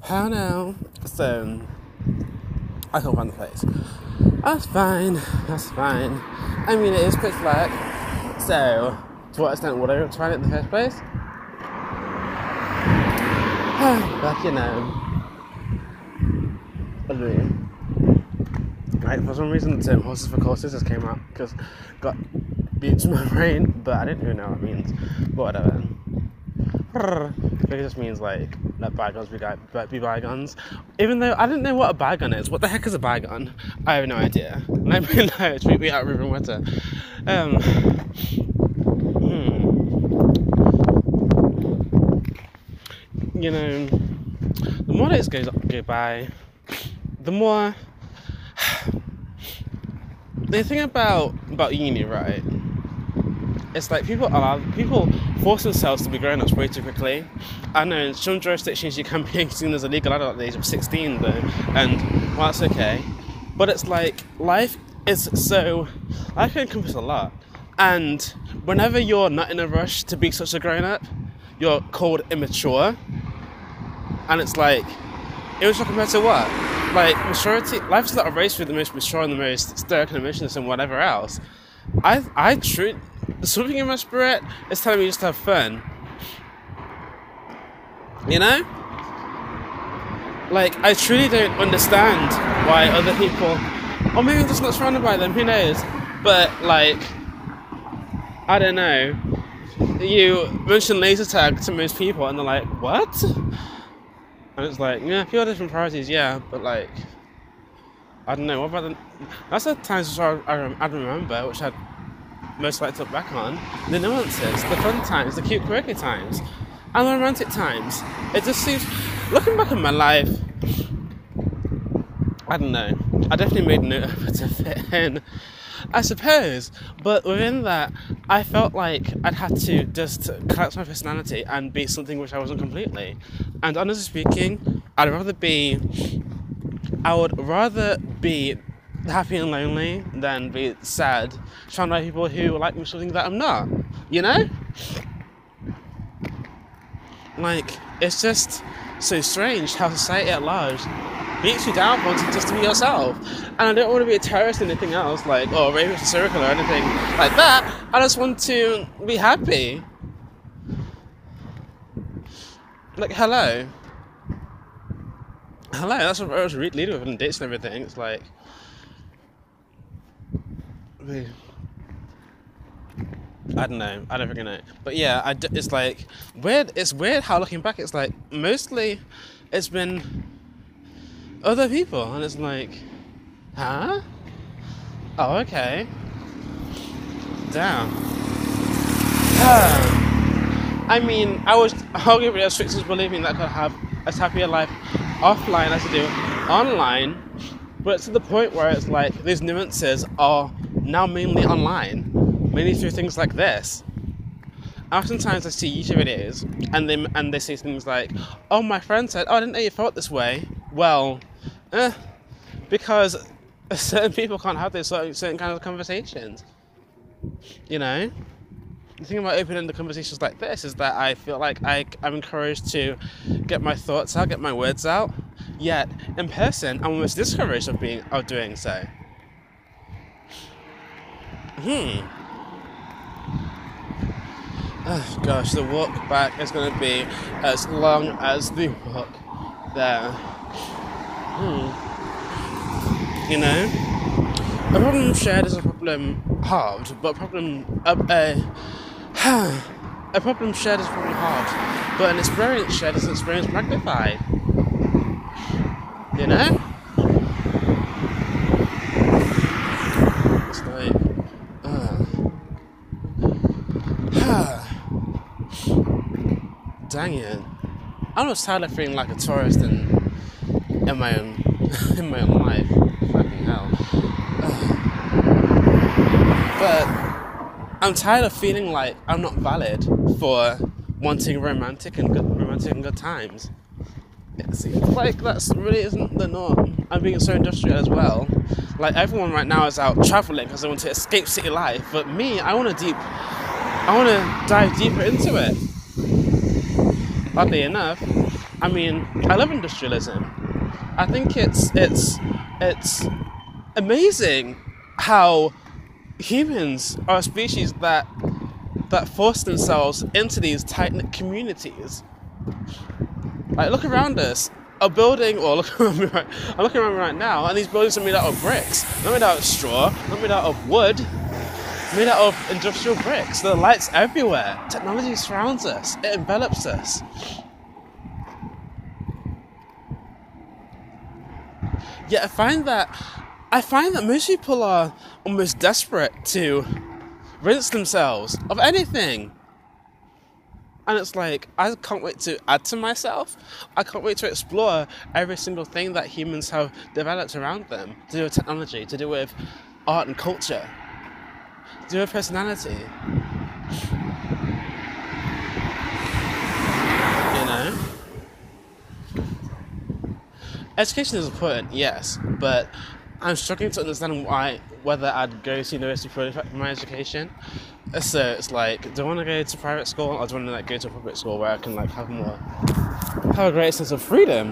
I don't know. So, I can't find the place. That's fine. I mean, it is pitch black. So, to what extent would I find it in the first place? But, Right, for some reason the term horses for courses just came out because got beat to my brain, but I didn't even know what it means. But whatever. I think it just means like let bygones be bygones. Even though I didn't know what a bygone is. What the heck is a bygone? I have no idea. Let me know. Tweet me out Ruben Witter. The more days go by, the more the thing about uni, right? It's like people force themselves to be grown-ups way too quickly. I know in some jurisdictions you can be seen as a legal adult at the age of 16 though, and well, that's okay. But it's like life can encompass a lot, and whenever you're not in a rush to be such a grown-up, you're called immature. And it's like, immature compared to what? Like, maturity, life is not a race for the most mature and the most stoic and emotionless and whatever else. Something in my spirit is telling me just to have fun. You know? Like, I truly don't understand why other people, or maybe I'm just not surrounded by them, who knows? But, like, I don't know. You mention laser tag to most people and they're like, what? And it's like, yeah, people have different priorities, yeah, but like, I don't know, what about that's the times which I'd remember, which I'd most like to look back on, the nuances, the fun times, the cute quirky times, and the romantic times. It just seems, looking back at my life, I don't know, I definitely made an effort to fit in, I suppose, but within that, I felt like I'd had to just collapse my personality and be something which I wasn't completely. And honestly speaking, I would rather be happy and lonely than be sad, surrounded by people who like me something that I'm not, you know? Like, it's just so strange how society at large beats you down for wanting just to be yourself. And I don't want to be a terrorist or anything else, like, or rapist or serial killer or anything like that. I just want to be happy. Like, hello, that's what I was leading with in dates and everything. It's like, I don't know, I don't freaking know. But yeah, it's like, it's weird how looking back, it's like, mostly it's been other people, and it's like, huh? Oh, okay. Damn. I mean, I'll give it as fixers believing that I could have as happy a life offline as I do online, but it's to the point where it's like these nuances are now mainly online, mainly through things like this. Oftentimes I see YouTube videos and they say things like, oh, my friend said, oh, I didn't know you felt this way. Well, because certain people can't have those certain kinds of conversations, you know? The thing about opening the conversations like this is that I feel like I'm encouraged to get my thoughts out, get my words out, yet in person I'm almost discouraged of doing so. Oh gosh, the walk back is going to be as long as the walk there. You know, a problem shared is a problem halved, but a problem shared is a problem halved, but an experience shared is an experience magnified. You know? It's like, dang it. I'm just tired of feeling like a tourist in my own life. Fucking hell. But I'm tired of feeling like I'm not valid for wanting romantic and good times. It seems like that really isn't the norm. I'm being so industrial as well. Like, everyone right now is out traveling because they want to escape city life, but me, I want to dive deeper into it. Oddly enough, I mean, I love industrialism. I think it's amazing how humans are a species that force themselves into these tight-knit communities. Like, look around us. A building, or look around me right, I'm looking around me right now, and these buildings are made out of bricks. Not made out of straw, not made out of wood, made out of industrial bricks. There are lights everywhere. Technology surrounds us. It envelops us. Yet I find that most people are almost desperate to rinse themselves of anything. And it's like, I can't wait to add to myself. I can't wait to explore every single thing that humans have developed around them, to do with technology, to do with art and culture, to do with personality. You know? Education is important, yes, but I'm struggling to understand whether I'd go to university for my education. So it's like, do I want to go to private school, or do I want to like go to a public school where I can like have a greater sense of freedom?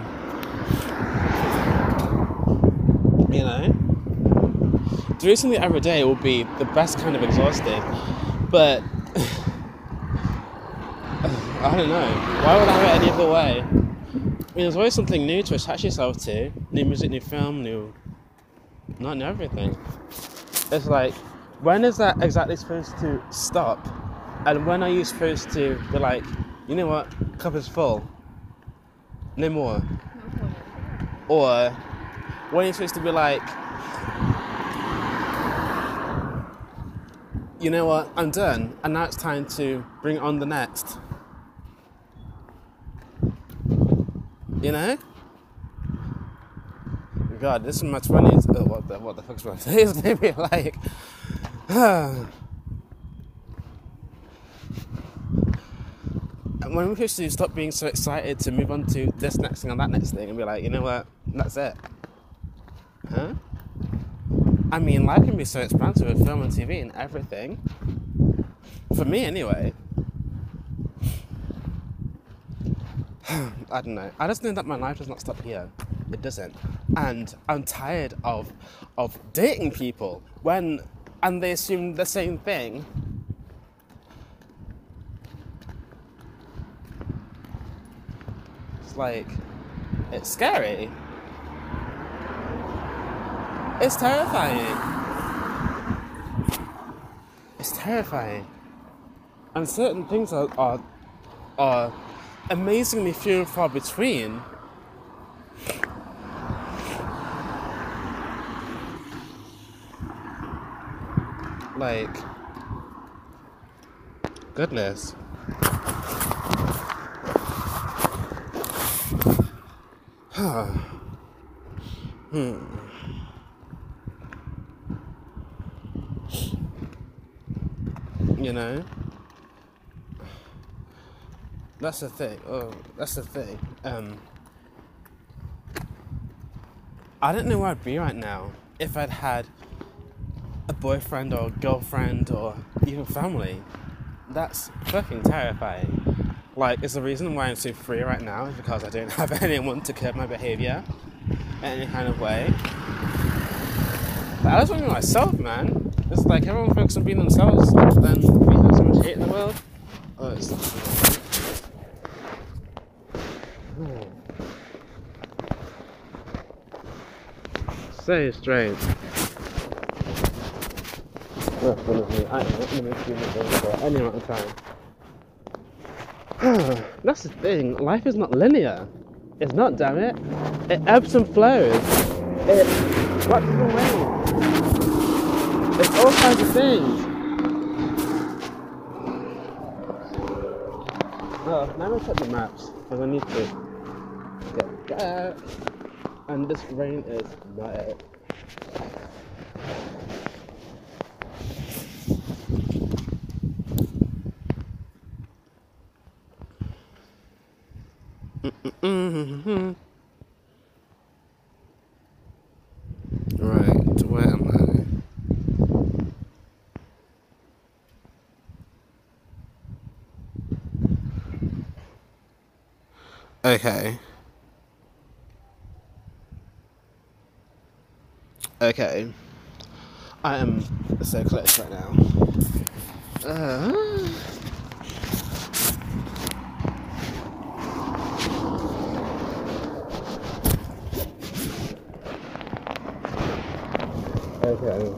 You know, doing something every day will be the best kind of exhausting, but I don't know. Why would I have it any other way? I mean, there's always something new to attach yourself to. New music, new film, not new everything. It's like, when is that exactly supposed to stop? And when are you supposed to be like, you know what, cup is full, no more? Or when are you supposed to be like, you know what, I'm done, and now it's time to bring on the next? You know? God, this is my 20s. Oh, what the fuck's my face? Maybe like. When we're supposed to stop being so excited to move on to this next thing and that next thing and be like, you know what, that's it. Huh? I mean, life can be so expansive with film and TV and everything. For me, anyway. I don't know. I just know that my life does not stop here. It doesn't. And I'm tired of dating people and they assume the same thing. It's like, it's scary. It's terrifying. It's terrifying. And certain things are amazingly few and far between. Like, goodness. You know? That's the thing. I don't know where I'd be right now if I'd had a boyfriend or girlfriend or even family. That's fucking terrifying. Like, it's the reason why I'm so free right now is because I don't have anyone to curb my behaviour in any kind of way. But I just want to be myself, man. It's like everyone focuses on being themselves, then we have so much hate in the world. Oh, it's so strange. I am not going to make you for any amount of time. That's the thing. Life is not linear. It's not, damn it. It ebbs and flows. It waxes and wanes. It's all kinds of things. Oh, now I'm check the maps because I need to get out. And this rain is not it. Right, where am I? Okay. Okay. I am so close right now. Okay.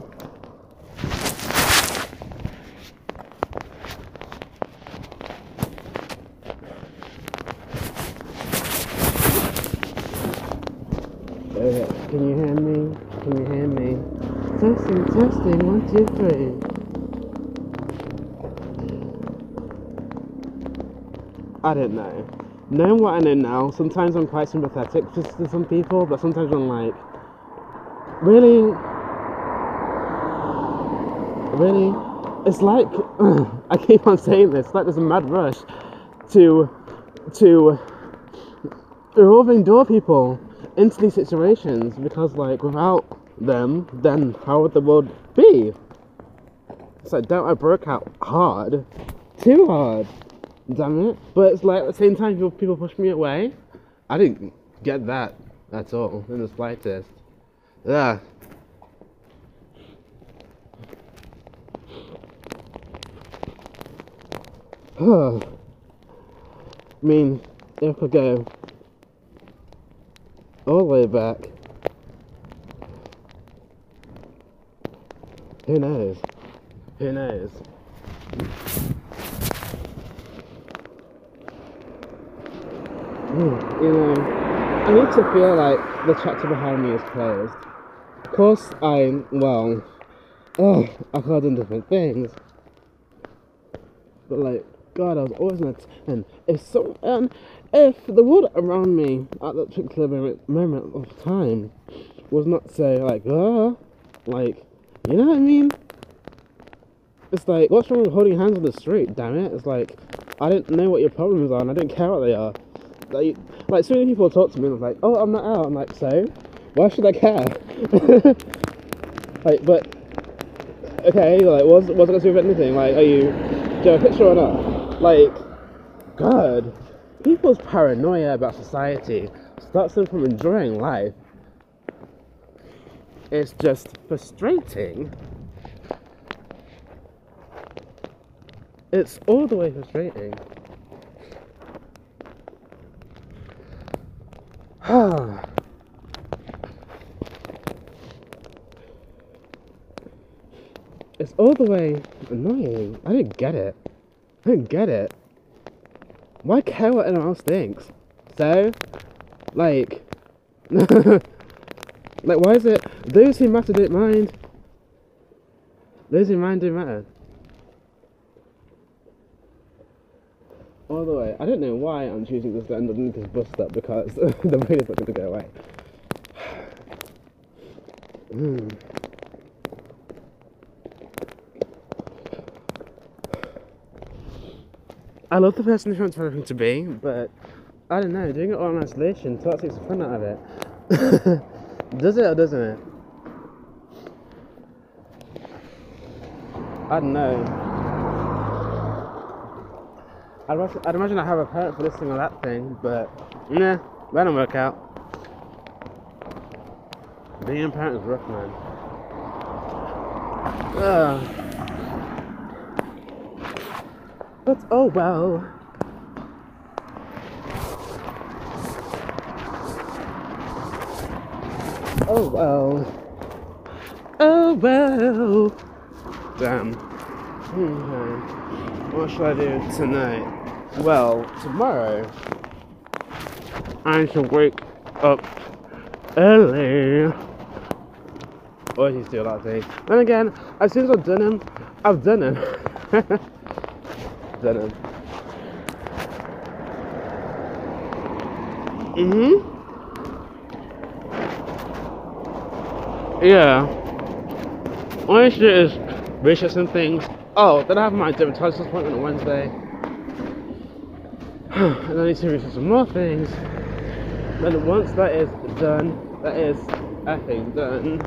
Okay. Can you hear me? Can you hear me? Testing, testing, 1, 2, 3. I don't know. Knowing what I know now, sometimes I'm quite sympathetic to some people, but sometimes I'm like, really? Really? It's like, I keep on saying this, like there's a mad rush to revolving door people into these situations, because like without them, then how would the world be? It's like, don't I broke out hard? Too hard. Damn it. But it's like at the same time people push me away. I didn't get that at all in the slightest. Yeah. I mean, if I go all the way back, who knows? Who knows? You know, I need to feel like the chapter behind me is closed. Of course, I could have done different things. But like, God, I was always in a 10. If the world around me at that particular moment of time was not so like, like, you know what I mean? It's like, what's wrong with holding hands on the street, damn it? It's like, I don't know what your problems are and I don't care what they are. Like so many people talk to me and I'm like, oh, I'm not out. I'm like, so? Why should I care? Like, but, okay, like, what's it got to do with anything? Like, do you have a picture or not? Like, God, people's paranoia about society stops them from enjoying life. It's just frustrating. It's all the way frustrating. It's all the way annoying. I didn't get it. Why care what anyone else thinks? So, like, like, why is it those who matter don't mind? Those who mind don't matter. All the way. I don't know why I'm choosing this to end underneath this bus stop, because the rain is not going to go away. I love the person who wants everything to be, but I don't know, doing it all in isolation takes the fun out of it. Does it or doesn't it? I don't know. I'd imagine I have a parent for this thing or that thing, but nah, that don't work out. Being a parent is rough, man. But oh well. Oh well. Oh well. Damn. What should I do tonight? Well, tomorrow I should wake up early. Or he's still that thing. Then again, as soon as I've done him. Done him. Yeah. All I should do is research some things. Oh, then I have my dermatologist appointment on Wednesday. And I need to research some more things. Then once that is done, that is effing done.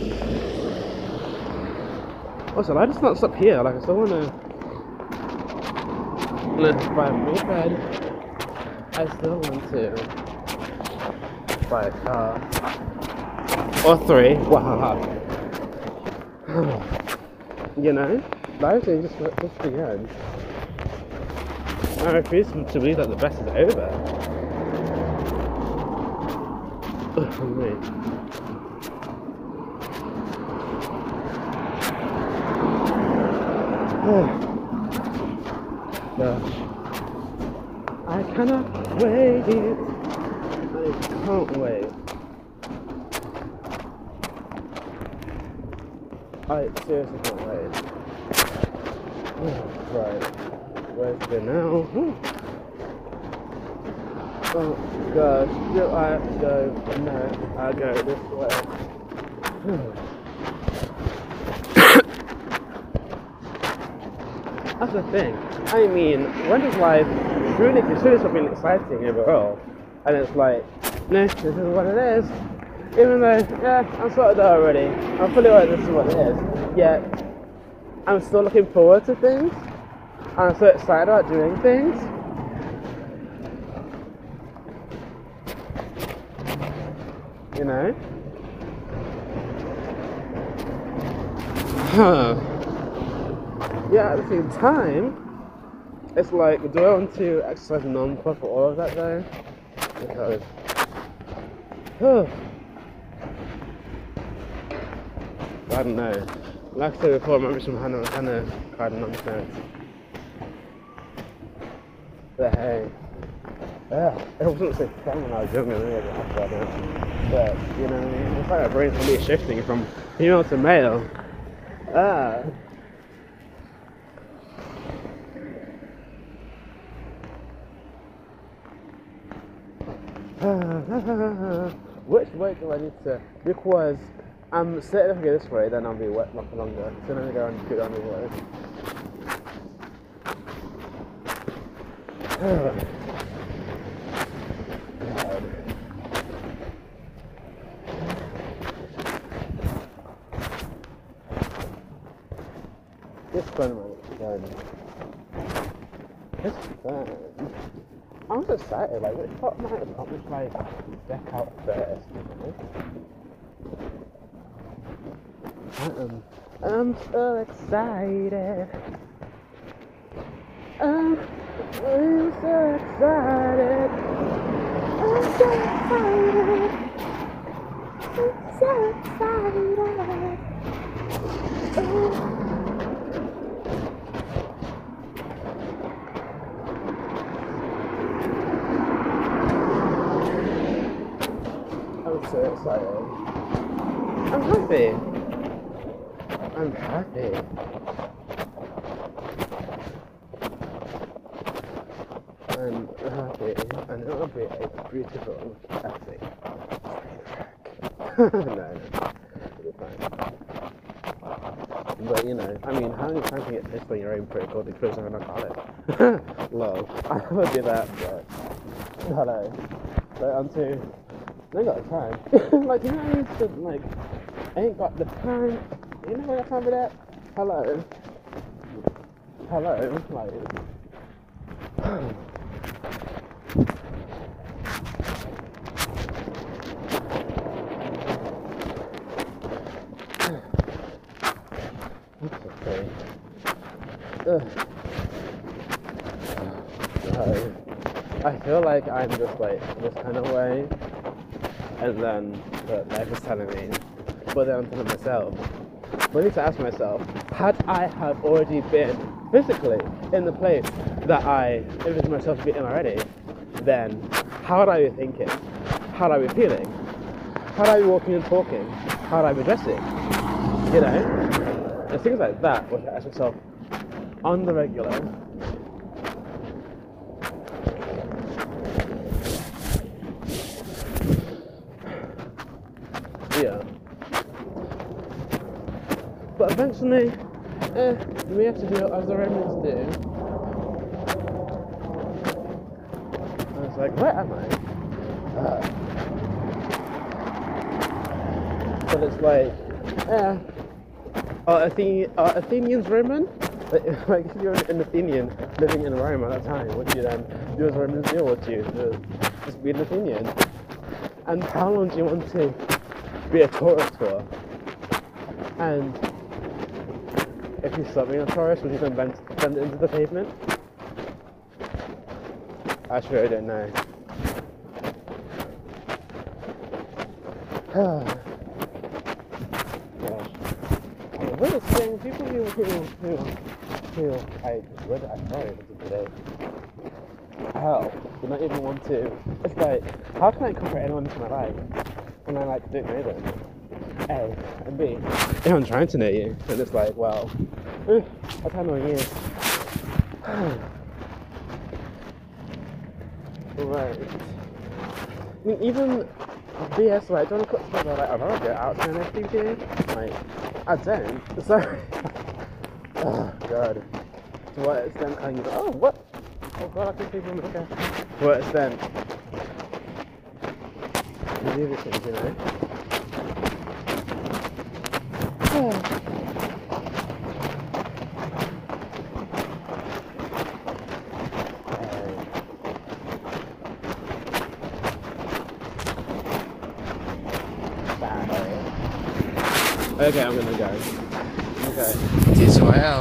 Also, I just not stop here. Like, I still wanna let's buy a new bed. I still want to buy a car. Or 3. Wow. You know? Life is just begun. I refuse to believe that the best is over. Me. Gosh. I cannot wait. I can't wait. I seriously can't wait. Right. Where's it now? Oh gosh, do I have to go? No, I'll go this way. That's the thing. I mean, when does life truly consider something exciting overall? And it's like, no, this is what it is. Even though, yeah, I'm sort of there already. I'm fully aware this is what it is. Yet, I'm still looking forward to things. I'm so excited about doing things. You know? Yeah, at the same time, it's like, do I want to exercise non-stop for all of that though? Because, I don't know. Like I said before, maybe some kind of nonsense. But hey, it wasn't so fun when I was younger, maybe after that. But, you know what I mean? It's like my brain's really shifting from female to male. Which way do I need to? Because I'm certain if I go this way, then I'll be wet much longer. So let me go and go down the way. This fun, man. It's fun. I'm so excited, like, which part might accomplish, like, deck out first, you know? I'm so excited. I'm so excited. I'm so excited. I'm so excited. I'm so excited. I'm happy. I'm happy. I'm happy, and it will be a beautiful epic train wreck. No, it'll be fine. But you know, I mean, how many times can you get pissed when you're aiming for it called the cruise and not got it? Lol. I never do that, but hello. But onto. I ain't got the time. Like, you know what I mean? So, like, I ain't got the time. You know what I got time for that? Hello. Like, that's okay. I feel like I'm just like this kind of way. And then life is telling me, but then I'm telling myself, I need to ask myself, had I have already been physically in the place that I envisioned myself to be in already, then how would I be thinking? How would I be feeling? How would I be walking and talking? How would I be dressing? You know? And things like that, which I ask myself on the regular. Yeah. But eventually, we have to do as the Romans do. And it's like, where am I? But it's like, are Athenians Roman? Like if you're an Athenian living in Rome at that time, would you then do as Romans do, or would you just be an Athenian? And how long do you want to be a tourist for? And if you stop being a tourist, would you then bend it into the pavement? Actually, I don't know. Gosh. The weirdest thing, people who I read it, I thought it today. Hell, do not even want to. It's like, how can I incorporate anyone into my life when I like don't know them? A and B, if I'm trying to know you, and it's like, well, I've had no years. Right. I mean, even BS, like, do you want to cut together, like, a radio out to an FTP? Like, I don't. So, oh, God. To what extent can you go, oh, what? Oh, God, I can see from okay. To what extent? You do these things, you know? Okay, I'm gonna go. Okay. TSYL.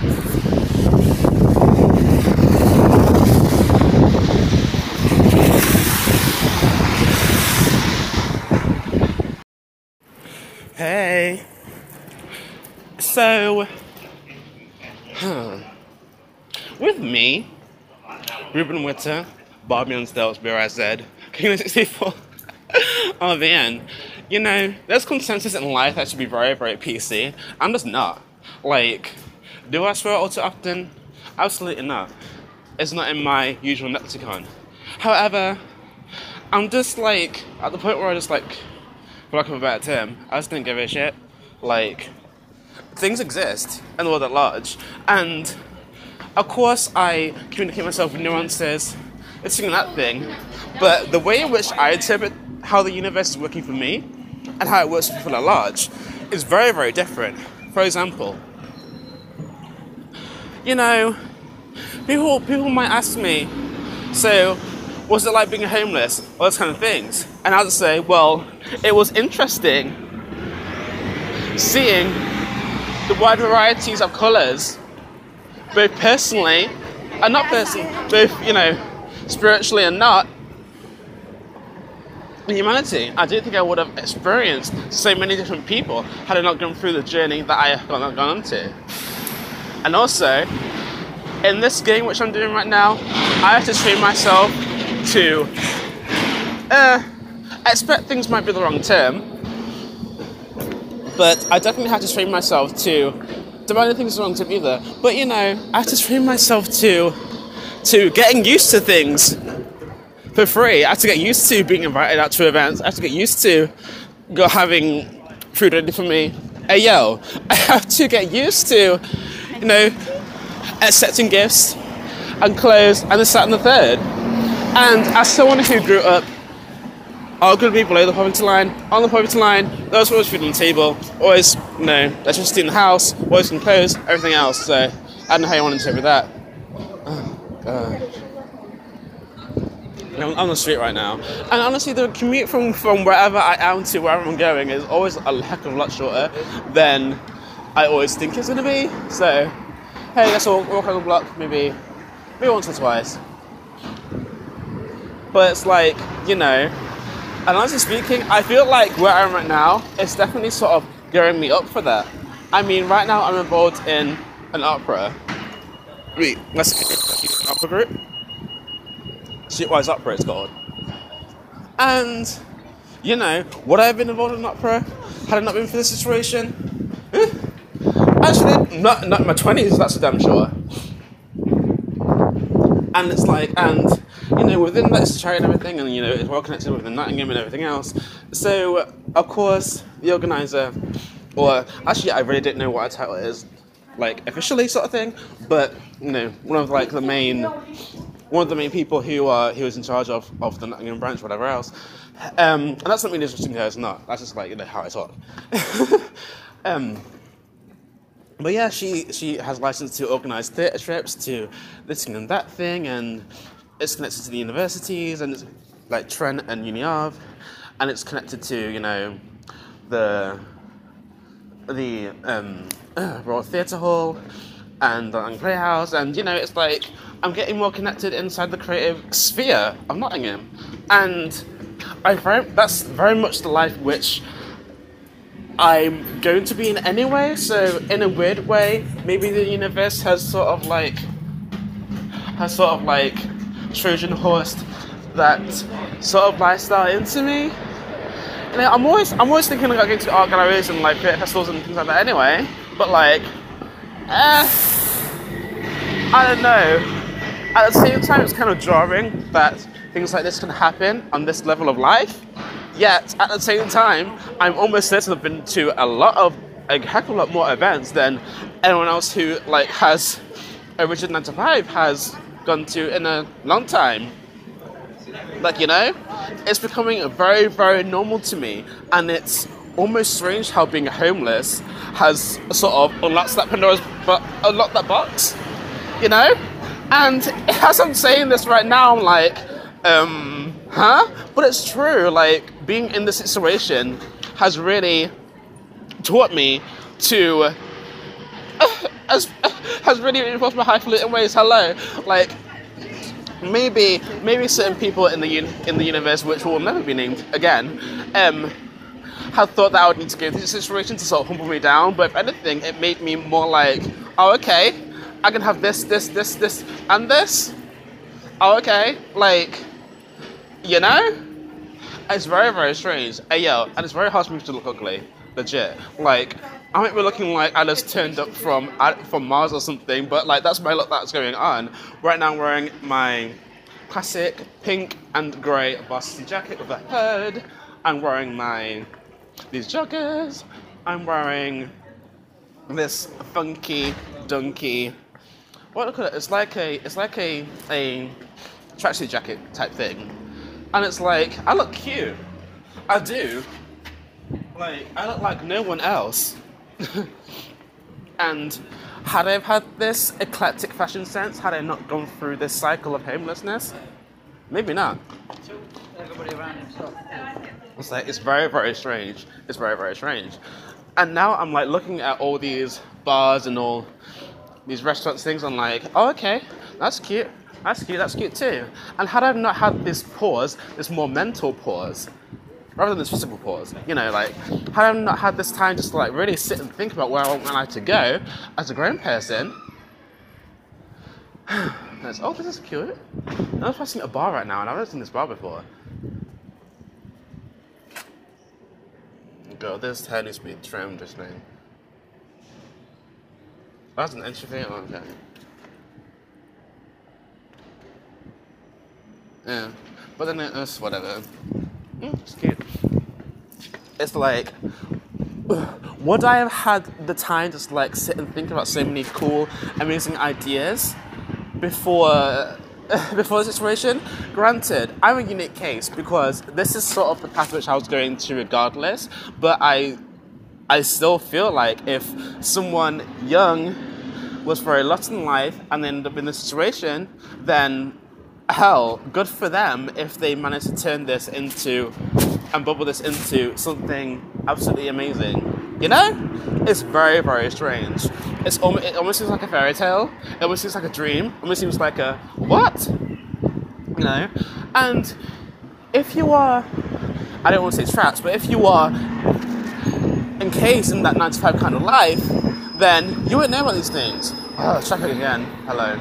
Hey. So, with me, Ruben Witter, Bobby on Stilts, BRZ, King of 64, oh man, you know, there's consensus in life that should be very, very PC. I'm just not. Like, do I swear all too often? Absolutely not. It's not in my usual lexicon. However, I'm just like, at the point where I just like, for lack of a better term, I just don't give a shit. Like, things exist in the world at large, and of course I communicate myself with nuances, it's that thing, but the way in which I interpret how the universe is working for me and how it works for people at large is very, very different. For example, you know, people might ask me, so what's it like being homeless? All those kind of things. And I'll just say, well, it was interesting seeing the wide varieties of colours, both personally and not personally, both, you know, spiritually and not, in humanity. I don't think I would have experienced so many different people had I not gone through the journey that I have gone on to. And also, in this game which I'm doing right now, I have to train myself to expect things might be the wrong term, but I definitely have to train myself to demand anything's the wrong term either. But you know, I have to train myself to getting used to things for free. I have to get used to being invited out to events. I have to get used to having food ready for me. Hey yo, I have to get used to, you know, accepting gifts and clothes and this, that and the third. And as someone who grew up arguably below the poverty line, on the poverty line, there was always food on the table, always, you know, electricity in the house, always some clothes, everything else. So I don't know how you want to interpret that. Oh, God. I'm on the street right now, and honestly, the commute from wherever I am to wherever I'm going is always a heck of a lot shorter than I always think it's going to be. So, hey, let's all walk on the block, maybe once or twice. But it's like, you know, and honestly speaking, I feel like where I am right now is definitely sort of gearing me up for that. I mean, right now I'm involved in an opera. Wait, let's an opera group. Streetwise Opera, it's called. And, you know, would I have been involved in an opera had it not been for this situation? Actually, not in my 20s, that's for damn sure. And it's like, and, you know, within that it's charity and everything, and, you know, it's well connected with the Nottingham and everything else. So, of course, the organiser, or actually, I really didn't know what her title is, like, officially sort of thing, but, you know, one of the main people who was in charge of the Nottingham branch, whatever else. And that's not really interesting to her, it's not. That's just like, you know, how I talk. But yeah, she has license to organise theatre trips to this thing and that thing, and it's connected to the universities, and it's like Trent and Uni of, and it's connected to, you know, the Royal Theatre Hall and the Young Playhouse, and you know, it's like I'm getting more connected inside the creative sphere of Nottingham, and that's very much the life which I'm going to be in anyway. So in a weird way, maybe the universe has sort of like Trojan horsed that sort of lifestyle into me. You know, I'm always thinking about going to art galleries and like theatre festivals and things like that anyway. But like, I don't know. At the same time, it's kind of jarring that things like this can happen on this level of life. Yet at the same time, I'm almost certain I've been to a heck of a lot more events than anyone else who like has a rigid 9 to 5 has gone to in a long time. Like, you know, it's becoming very, very normal to me, and it's almost strange how being homeless has sort of unlocked that box, you know? And as I'm saying this right now, I'm like, huh? But it's true, like, being in this situation has really taught me to, has really reinforced my highfalutin ways. Hello, like, maybe certain people in the universe, which will never be named again, had thought that I would need to go through this situation to sort of humble me down. But if anything, it made me more like, oh, okay, I can have this, and this. Oh, okay, like, you know? It's very, very strange. Hey, yo, and it's very hard for me to look ugly. Legit. Like, I might be looking like I just turned up from Mars or something, but like that's my look that's going on. Right now I'm wearing my classic pink and grey varsity jacket with a hood. I'm wearing these joggers. I'm wearing this funky dunky. What look at it? It's like a tracksuit jacket type thing. And it's like, I look cute. I do. Like, I look like no one else. And had I had this eclectic fashion sense, had I not gone through this cycle of homelessness, maybe not. Everybody around himself. It's like, it's very, very strange. It's very, very strange. And now I'm like looking at all these bars and all these restaurants things, I'm like, oh, okay, that's cute. That's cute too. And had I not had this pause, this more mental pause, rather than this physical pause, you know, like, had I not had this time just to like really sit and think about where I want my life to go as a grown person. Oh, this is cute. I'm passing a bar right now, and I've never seen this bar before. Girl, this hair needs to be trimmed, this thing. That's an entry fee? Oh, okay. Yeah, but then it's whatever. It's cute. It's like, would I have had the time to just like sit and think about so many cool, amazing ideas before the situation? Granted, I'm a unique case because this is sort of the path which I was going to regardless, but I still feel like if someone young was very lost in life and ended up in this situation, then hell, good for them if they manage to turn this into and bubble this into something absolutely amazing. You know? It's very, very strange. It almost seems like a fairy tale. It almost seems like a dream. It almost seems like a what? You know? And if you are, I don't want to say trapped, but if you are encased in that 9 to 5 kind of life, then you wouldn't know about these things. Oh, check it again. Hello.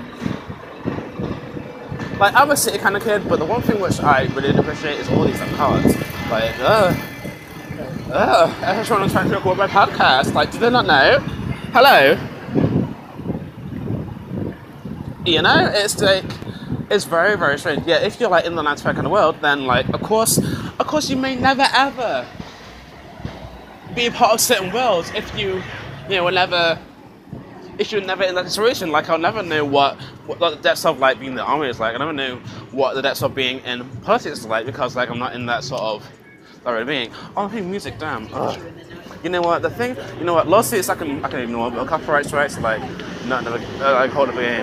Like, I'm a city kind of kid, but the one thing which I really appreciate is all these like cards. Like, everyone's trying to record my podcast. Like, do they not know? Hello? You know, it's like, it's very, very strange. Yeah, if you're like in the 9 to 5 kind of world, then like, of course you may never ever be a part of certain worlds if you're never in that situation. Like, I'll never know what the depths of like being in the army is like. I never know what the depths of being in politics is like because like I'm not in that sort of already being. Oh, I'm playing music, damn. Ugh. You know what? Lawsuits I can ignore, but copyright strikes, like, not never, like, hold up again.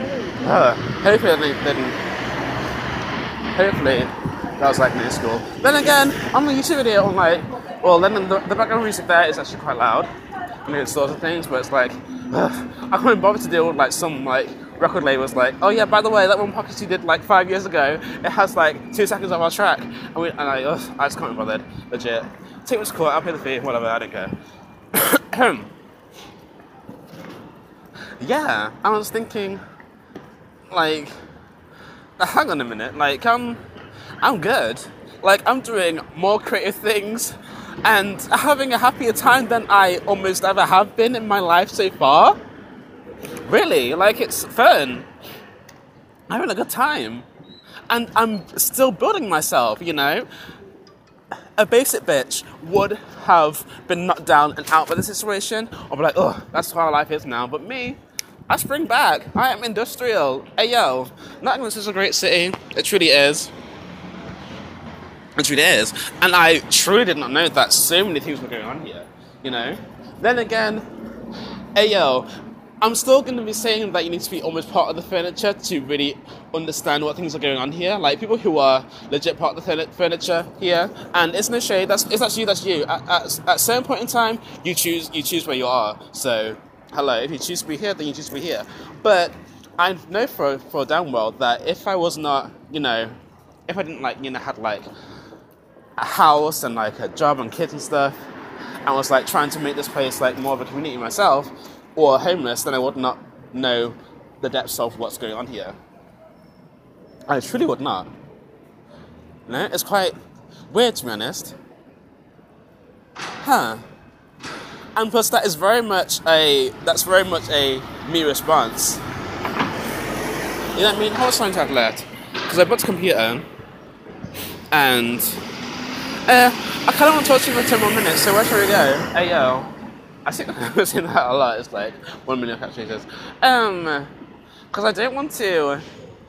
Hopefully, that was like minuscule. Then again, on the YouTube video, I'm like, well, then the background music there is actually quite loud. I mean, it's sorts of things, but it's like, I couldn't bother to deal with like some like record labels like, oh yeah, by the way, that one podcast you did like 5 years ago, it has like 2 seconds of our track, I just can't be bothered, legit. Take what's cool, I'll pay the fee, whatever, I don't care. Yeah, I was thinking, like, hang on a minute, like, I'm good. Like, I'm doing more creative things and having a happier time than I almost ever have been in my life so far. Really, like, it's fun. I'm having a good time. And I'm still building myself, you know? A basic bitch would have been knocked down and out by the situation, or be like, oh, that's how life is now. But me, I spring back. I am industrial. Hey, yo, Nottingham is a great city. It truly is. It really is. And I truly did not know that so many things were going on here, you know? Then again, hey yo, I'm still going to be saying that you need to be almost part of the furniture to really understand what things are going on here. Like, people who are legit part of the furniture here, and it's no shade, that's you. At a certain point in time, you choose where you are. So, hello, if you choose to be here, then you choose to be here. But I know for a damn well that if I was not, you know, if I didn't, like, you know, had, like, a house and like a job and kids and stuff, and was like trying to make this place like more of a community myself, or homeless, then I would not know the depths of what's going on here. I truly would not. You know, it's quite weird, to be honest. And plus, that's very much a me response. You know what I mean? How much time do I have left? Because I bought the computer, and I kind of want to talk to you for 10 more minutes, so where shall we go? Hey, yo. I think I've seen that a lot. It's like 1 minute catch phrases. Because I don't want to...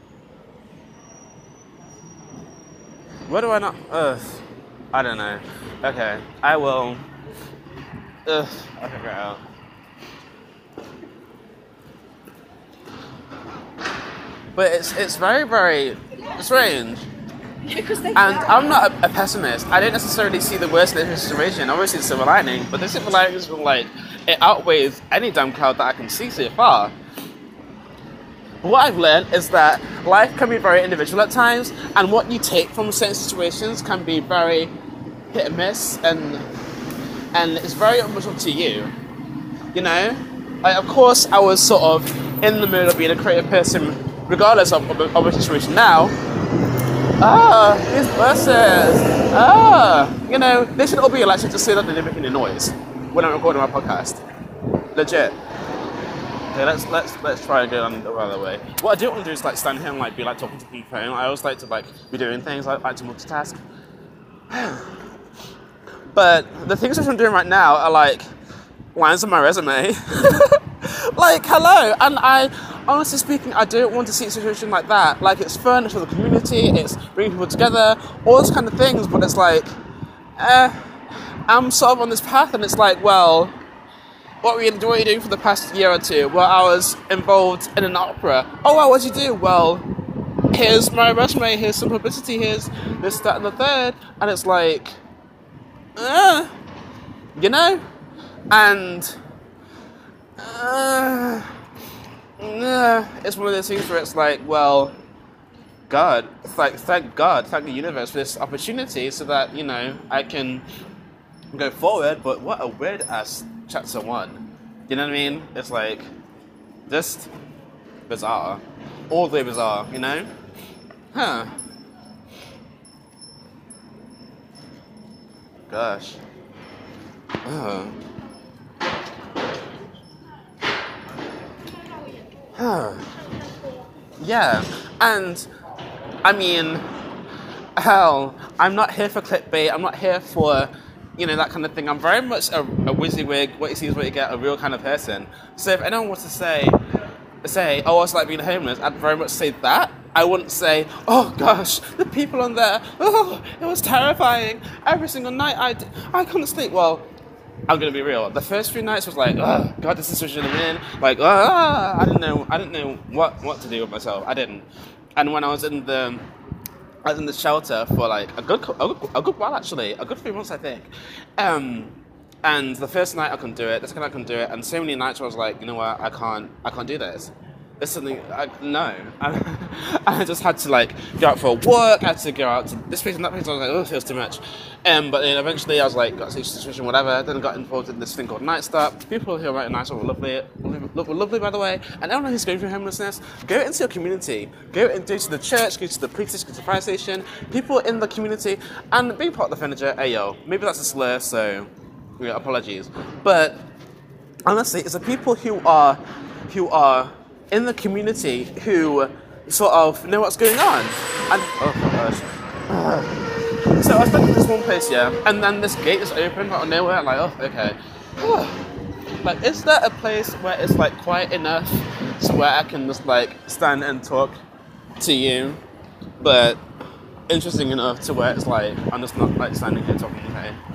What do I not... I don't know. Okay, I will... I'll figure it out. But it's very, very strange. And I'm not a pessimist. I don't necessarily see the worst in this situation. Obviously, the silver lining, but the silver lining is like it outweighs any damn cloud that I can see so far. But what I've learned is that life can be very individual at times, and what you take from certain situations can be very hit and miss, and it's very much up to you. You know, like, of course, I was sort of in the mood of being a creative person, regardless of a situation now. These buses. You know, they should all be electric to say that they're making a noise when I'm recording my podcast. Legit. Okay, let's try and go on the other way. What I don't want to do is like stand here and like be like talking to the phone. I always like to like be doing things. I like to multitask. But the things that I'm doing right now are like lines on my resume. Like, hello, and I, honestly speaking, I don't want to see a situation like that. Like, it's fun, it's for the community, it's bringing people together, all those kind of things, but it's like, I'm sort of on this path, and it's like, well, what were you doing for the past year or two? Well, I was involved in an opera. Oh, well, what did you do? Well, here's my resume, here's some publicity, here's this, that, and the third, and it's like, you know, and... it's one of those things where it's like, well, God, thank God, thank the universe for this opportunity so that, you know, I can go forward, but what a weird ass chapter 1. You know what I mean? It's like, just bizarre. All the way bizarre, you know? Gosh. Yeah, and I mean, hell, I'm not here for clickbait, I'm not here for, you know, that kind of thing. I'm very much a WYSIWYG, what you see is what you get, a real kind of person. So if anyone was to say, oh, it's like being homeless, I'd very much say that. I wouldn't say, oh gosh, the people on there, oh, it was terrifying. Every single night I couldn't sleep. Well, I'm gonna be real. The first few nights was like, oh god, this is situation I'm in. Like, I didn't know what to do with myself. I didn't. And when I was in the shelter for like a good while actually, a good 3 months I think. And the first night I couldn't do it, the second night I couldn't do it, and so many nights where I was like, you know what, I can't do this. There's something, no. I just had to like go out for a walk, I had to go out to this place and that place, I was like, oh, it feels too much. But then eventually I was like, got a situation, whatever, then got involved in this thing called Night Stop. People who are right nice were lovely by the way, and everyone who's going through homelessness, go into your community, go to the church, go to the police station, go to the fire station, people in the community, and being part of the furniture, ayo, maybe that's a slur, so, yeah, apologies. But, honestly, it's the people who are in the community who sort of know what's going on. And oh my gosh. So I was stuck in this one place, yeah, and then this gate is open out of nowhere, like, oh, okay. Like, is there a place where it's like quiet enough so where I can just like stand and talk to you, but interesting enough to where it's like I'm just not like standing here talking, okay?